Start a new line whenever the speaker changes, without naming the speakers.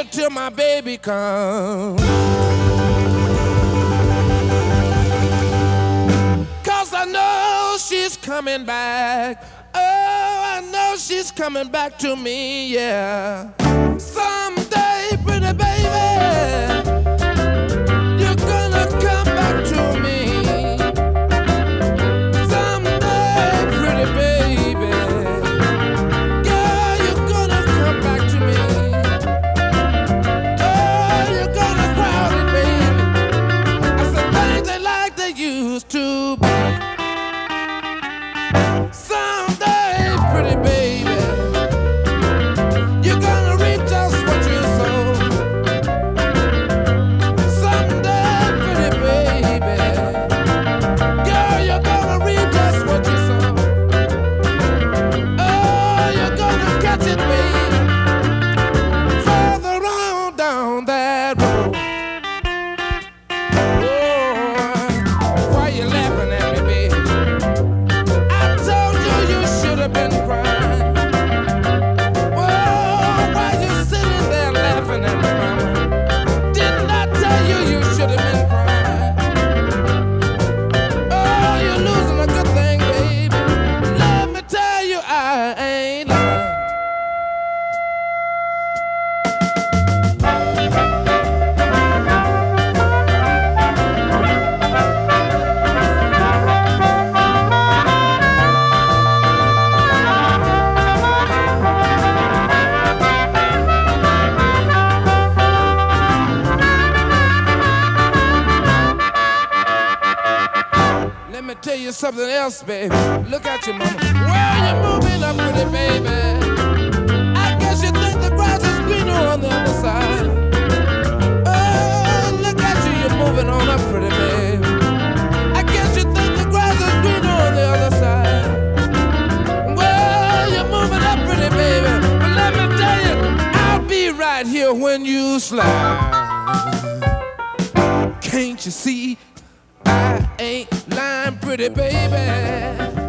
here till my baby comes. 'Cause I know she's coming back. Oh, I know she's coming back to me, yeah. Someday, pretty baby, you're gonna come back to me. Someday, pretty baby, girl, you're gonna come back to me. Oh, you're gonna crowd it, baby. I said things ain't like they used to be. Someday, pretty baby, you're gonna reap just what you sow. Someday, pretty baby, girl, you're gonna reap just what you sow. Oh, you're gonna catch it, baby, further on down that road. Oh, why you laughing at me, baby? I told you you should have been crying. Whoa, why you sitting there laughing at me, mama? Didn't I tell you you should have been crying? Oh, you're losing a good thing, baby. Let me tell you, I ain't lying. Let me tell you something else, baby. Look at your mama. Well, you're moving up with it, baby. I guess you think the grass is greener on the other side. Oh, look at you, you're moving on up pretty, baby. I guess you think the grass is greener on the other side. Well, you're moving up pretty, baby. But let me tell you, I'll be right here when you slide. Can't you see I ain't lying, pretty baby?